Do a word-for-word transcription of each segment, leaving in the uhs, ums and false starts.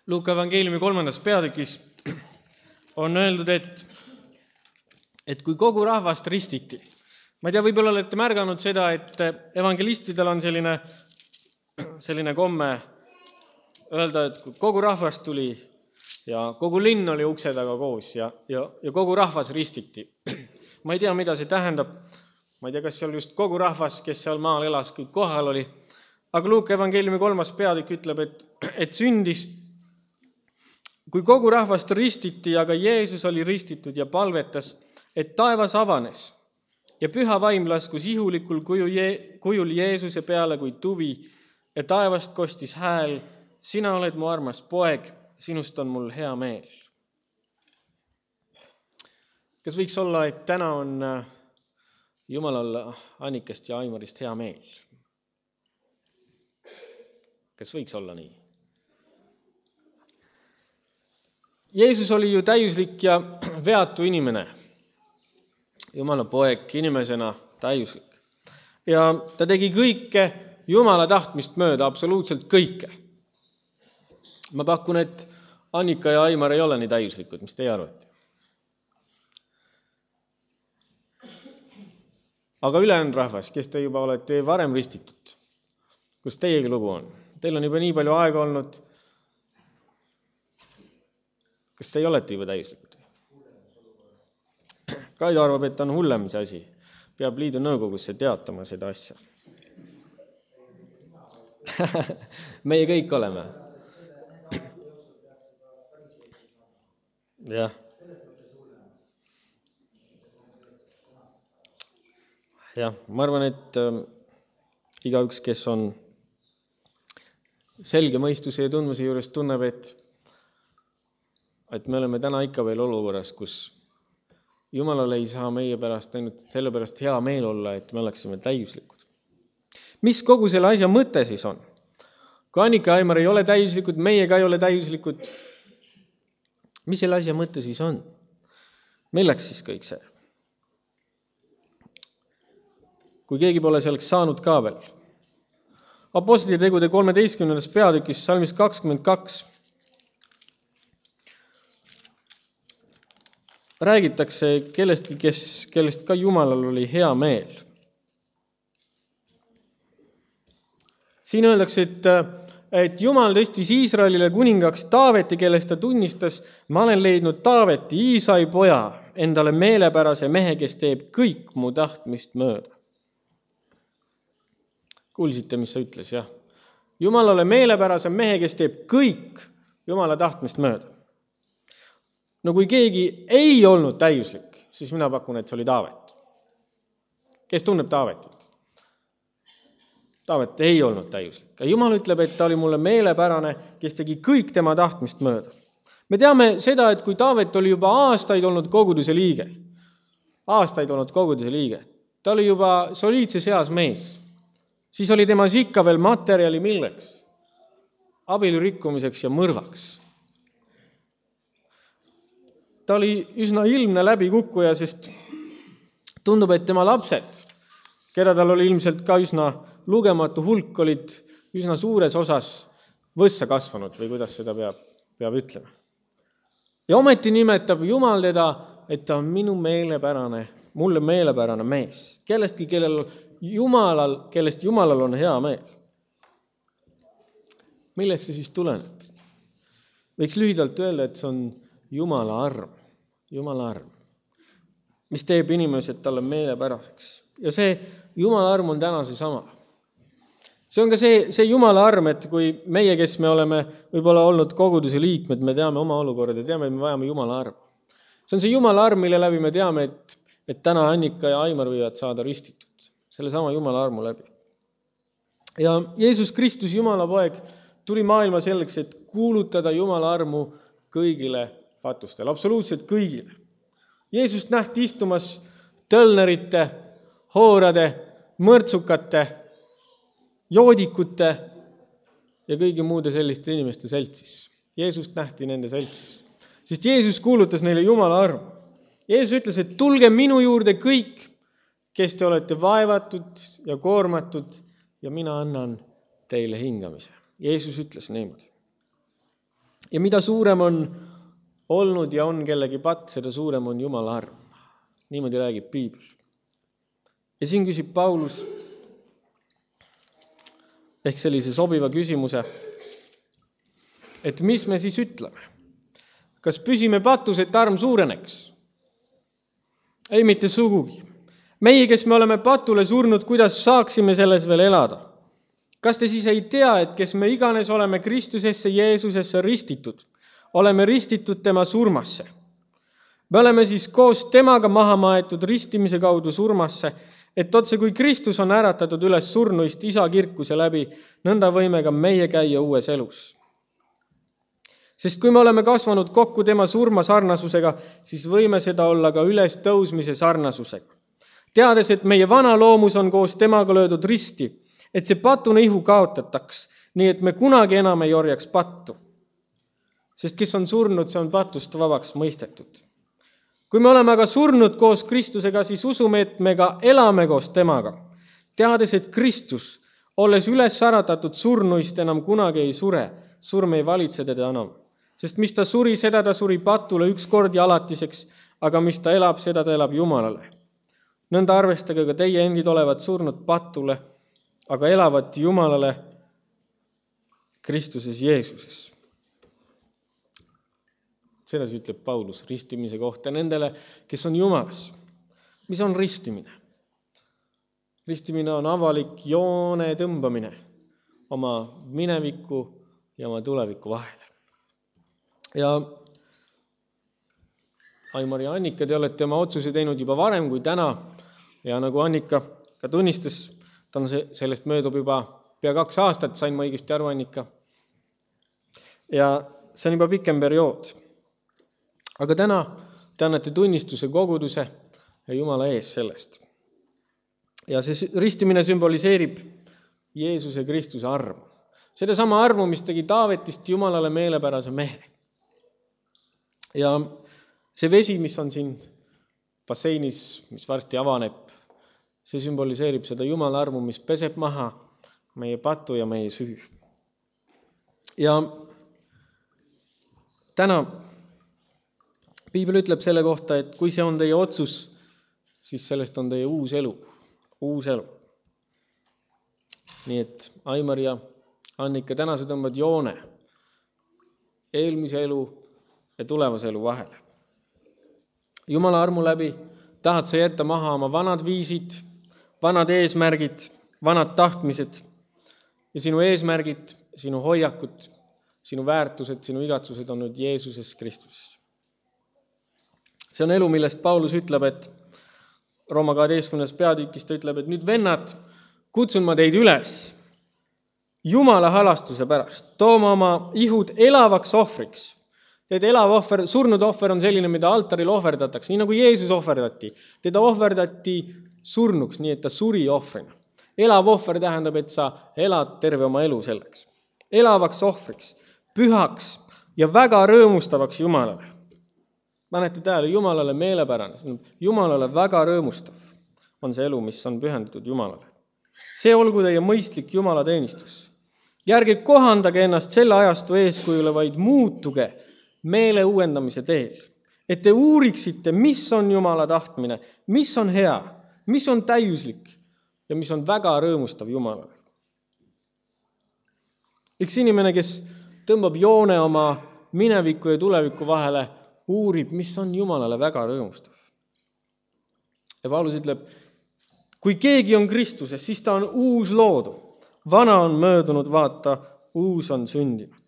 Luuka evangeeliumi kolmandas peatükis on öeldud, et, et kui kogu rahvast ristiti. Ma ei tea, võib-olla olete märganud seda, et evangelistidel on selline, selline komme öelda, et kui kogu rahvast tuli ja kogu linn oli ukse taga koos ja, ja, ja kogu rahvas ristiti. Ma ei tea, mida see tähendab. Ma ei tea, kas seal just kogu rahvas, kes seal maal elas, kõik kohal oli. Aga Luuka evangeeliumi kolmas peatükk ütleb, et, et sündis, kui kogu rahvast ristiti, aga Jeesus oli ristitud ja palvetas, et taevas avanes ja püha vaim laskus ihulikul kujul Jeesuse peale kui tuvi ja taevast kostis hääl, sina oled mu armas poeg, sinust on mul hea meel. Kas võiks olla, et täna on Jumalal Annikast ja Aimarist hea meel? Kas võiks olla nii? Jeesus oli ju täiuslik ja veatu inimene. Jumala poeg inimesena täiuslik. Ja ta tegi kõike Jumala tahtmist mööda, absoluutselt kõike. Ma pakun, et Annika ja Aimar ei ole nii täiuslikud, mis teie arvate? Aga ülejäänud rahvas, kes te juba olete varem ristitud, kus teiegi lugu on? Teil on juba nii palju aega olnud. Kas te olete juba täiuslikud? Kaido arvab, et on hullem see asi. Peab liidu nõukogusse teatama seda asja. Meie kõik oleme. Jah. Jah, ma arvan, et äh, igaüks, kes on selge mõistuse ja tundmuse juures tunneb, et, et me oleme täna ikka veel olukorras, kus Jumalale ei saa meie pärast ainult sellepärast hea meel olla, et me oleksime täiuslikud. Mis kogu selle asja mõte siis on? Kui Annika ja Aimar ei ole täiuslikud, meie ka ei ole täiuslikud, mis selle asja mõte siis on? Milleks siis kõik see? Kui keegi pole selleks saanud ka veel. Apostlite tegude kolmeteistkümnendas peatükis salmis kakskümmend kaks räägitakse kellestki, kes, kellest ka Jumalal oli hea meel. Siin öeldakse, et, et Jumal tõstis Iisraelile kuningaks Taaveti, kellest ta tunnistas, ma olen leidnud Taaveti, Iisai poja, endale meelepärase mehe, kes teeb kõik mu tahtmist mööda. Kuulsite, mis sa ütles, jah? Jumalale meelepärase mehe, kes teeb kõik Jumala tahtmist mööda. No kui keegi ei olnud täiuslik, siis mina pakun, et see oli Taavet. Kes tunneb Taavetit? Taavet ei olnud täiuslik. Jumal ütleb, et ta oli mulle meelepärane, kes tegi kõik tema tahtmist mööda. Me teame seda, et kui Taavet oli juba aastaid olnud koguduse liige, aastaid olnud koguduse liige, ta oli juba soliidses eas mees, siis oli temas ikka veel materjali milleks? Abielu rikkumiseks ja mõrvaks. Ta oli üsna ilmne läbikukkuja, sest tundub, et tema lapsed, keda tal oli ilmselt ka üsna lugematu hulk, olid üsna suures osas võssa kasvanud või kuidas seda peab, peab ütlema. Ja ometi nimetab Jumal teda, et ta on minu meelepärane, mulle meelepärane mees, kellestki, kellel Jumalal, kellest Jumalal on hea meel. Millest see siis tuleneb? Võiks lühidalt öelda, et see on Jumala arm, Jumala arm, mis teeb inimesed talle meelepäraseks. Ja see Jumala arm on täna see sama. See on ka see, see Jumala arm, et kui meie, kes me oleme võib-olla olnud koguduse liikmed, me teame oma olukorda, teame, et me vajame Jumala arm. See on see Jumala arm, mille läbi me teame, et, et täna Annika ja Aimar võivad saada ristitud. Selle sama Jumala armu läbi. Ja Jeesus Kristus, Jumala poeg, tuli maailma selleks, et kuulutada Jumala armu kõigile patustel, absoluutselt kõigile. Jeesust nähti istumas tõlnerite, hoorade, mõrtsukate, joodikute ja kõigi muude selliste inimeste seltsis. Jeesust nähti nende seltsis. Sest Jeesus kuulutas neile Jumala armu. Jeesus ütles, et tulge minu juurde kõik, kes te olete vaevatud ja koormatud ja mina annan teile hingamise. Jeesus ütles niimoodi. Ja mida suurem on olnud ja on kellegi patt, seda suurem on Jumala arm. Niimoodi räägib Piibel. Ja siin küsib Paulus ehk sellise sobiva küsimuse, et mis me siis ütleme? Kas püsime patus, et arm suureneks? Ei, mitte sugugi. Meie, kes me oleme patule surnud, kuidas saaksime selles veel elada? Kas te siis ei tea, et kes me iganes oleme Kristusesse, Jeesusesse ristitud, oleme ristitud tema surmasse? Me oleme siis koos temaga maha maetud ristimise kaudu surmasse, et otse kui Kristus on äratatud üles surnuist isa kirkuse läbi, nõnda võime ka meie käia uues elus. Sest kui me oleme kasvanud kokku tema surma sarnasusega, siis võime seda olla ka üles tõusmise sarnasusega. Teades, et meie vana loomus on koos temaga löödud risti, et see patune ihu kaotataks, nii et me kunagi enam ei orjaks pattu. Sest kes on surnud, see on patust vabaks mõistetud. Kui me oleme aga surnud koos Kristusega, siis usume, et me ka elame koos temaga. Teades, et Kristus, olles üles äratatud surnuist, enam kunagi ei sure, surm ei valitse teda enam. Sest mis ta suri, seda ta suri patule üks kord ja alatiseks, aga mis ta elab, seda ta elab Jumalale. Nõnda arvestage ka teie endid olevat surnud patule, aga elavat Jumalale Kristuses Jeesuses. Selles ütleb Paulus ristimise kohta nendele, kes on Jumalas. Mis on ristimine? Ristimine on avalik joone tõmbamine oma mineviku ja oma tuleviku vahele. Ja Aimar ja Annika, te olete oma otsuse teinud juba varem kui täna ja nagu Annika ka tunnistas, ta on sellest möödub juba pea kaks aastat, sain ma õigesti aru, Annika. Ja see on juba pikem periood. Aga täna te annate tunnistuse koguduse ja Jumala ees sellest. Ja see ristimine sümboliseerib Jeesuse Kristuse armu. Seda sama armu, mis tegi Taavetist Jumalale meelepärase mehe. Ja see vesi, mis on siin basseinis, mis varsti avaneb, see sümboliseerib seda Jumala armu, mis peseb maha meie patu ja meie süü. Ja täna Piibel ütleb selle kohta, et kui see on teie otsus, siis sellest on teie uus elu. Uus elu. Nii et Aimar ja Annika, täna sa tõmbad joone eelmise elu ja tulevase elu vahele. Jumala armu läbi tahad sa jätta maha oma vanad viisid, vanad eesmärgid, vanad tahtmised ja sinu eesmärgid, sinu hoiakud, sinu väärtused, sinu igatsused on nüüd Jeesuses Kristuses. See on elu, millest Paulus ütleb, et Rooma kaheteistkümnes peatükis ta ütleb, et nüüd vennad, kutsun ma teid üles Jumala halastuse pärast, tooma oma ihud elavaks ohvriks. Teed elav ohver, surnud ohver on selline, mida altaril ohverdatakse, nii nagu Jeesus ohverdati. Teda ohverdati surnuks, nii et ta suri ohvrina. Elav ohver tähendab, et sa elad terve oma elu selleks. Elavaks ohvriks, pühaks ja väga rõõmustavaks Jumalale. Panete tähele, Jumalale meelepärane, Jumalale väga rõõmustav on see elu, mis on pühendatud Jumalale. See olgu teie mõistlik Jumala teenistus. Ja ärge kohandage ennast selle ajastu eeskujule, vaid muutuge meele uuendamise teel, et te uuriksite, mis on Jumala tahtmine, mis on hea, mis on täiuslik ja mis on väga rõõmustav Jumalale. Üks inimene, kes tõmbab joone oma mineviku ja tuleviku vahele, uurib, mis on Jumalale väga rõõmustav. Ja Paulus ütleb, kui keegi on Kristuses, siis ta on uus loodu. Vana on möödunud, vaata, uus on sündinud.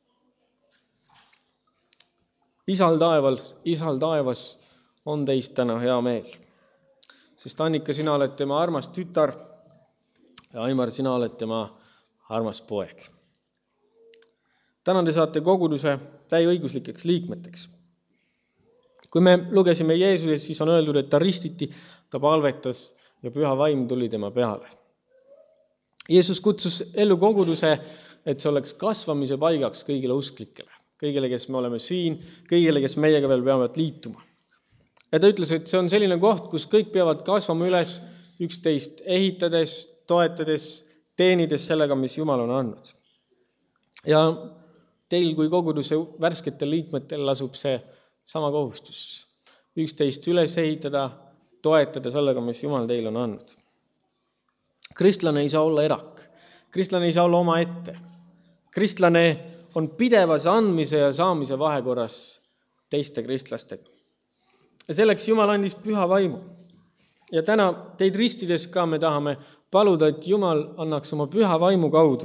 Isal taevas, isal taevas on teist täna hea meel. Sest Annika, sina oled tema armas tütar ja Aimar, sina oled tema armas poeg. Täna te saate koguduse täieõiguslikeks liikmeteks. Kui me lugesime Jeesuses, siis on öeldud, et ta ristiti, ta palvetas ja püha vaim tuli tema peale. Jeesus kutsus ellu koguduse, et see oleks kasvamise paigaks kõigile usklikele, kõigile, kes me oleme siin, kõigile, kes meiega veel peavad liituma. Ja ta ütles, et see on selline koht, kus kõik peavad kasvama üles üksteist ehitades, toetades, teenides sellega, mis Jumal on andnud. Ja teil kui koguduse värsketel liikmetel lasub see sama kohustus. Üksteist üles ehitada, toetada sellega, mis Jumal teil on andnud. Kristlane ei saa olla erak. Kristlane ei saa olla oma ette. Kristlane on pidevas andmise ja saamise vahekorras teiste kristlastega. Ja selleks Jumal andis püha vaimu. Ja täna teid ristides ka me tahame paluda, et Jumal annaks oma püha vaimu kaudu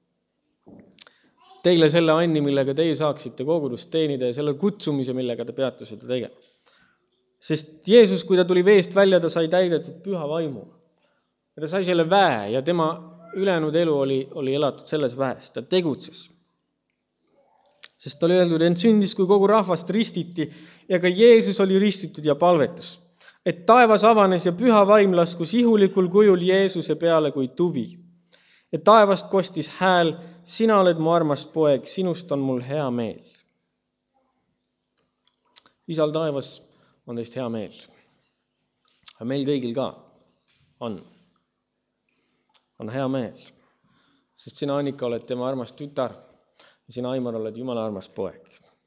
teile selle anni, millega teie saaksite kogudust teenida ja selle kutsumise, millega te peate seda tegema. Sest Jeesus, kui ta tuli veest välja, ta sai täidetud püha vaimu. Ja ta sai selle väe ja tema ülejäänud elu oli, oli elatud selles väes. Ta tegutses. Sest ta oli öeldud, et sündis, kui kogu rahvast ristiti ja ka Jeesus oli ristitud ja palvetus. Et taevas avanes ja püha vaim laskus ihulikul kujul Jeesuse peale kui tuvi. Ja taevast kostis hääl, sina oled mu armas poeg, sinust on mul hea meel. Isal taevas on teist hea meel. Ja meil kõigil ka on. On hea meel. Sest sina, Annika, oled tema armas tütar ja sina, Aimar, oled Jumala armas poeg.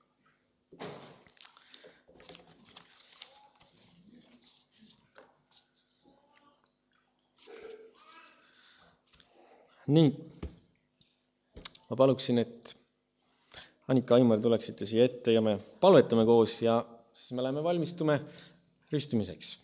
Nii, ma paluksin, et Annika, Aimar tuleksite siia ette ja me palvetame koos ja siis me läheme valmistume ristimiseks.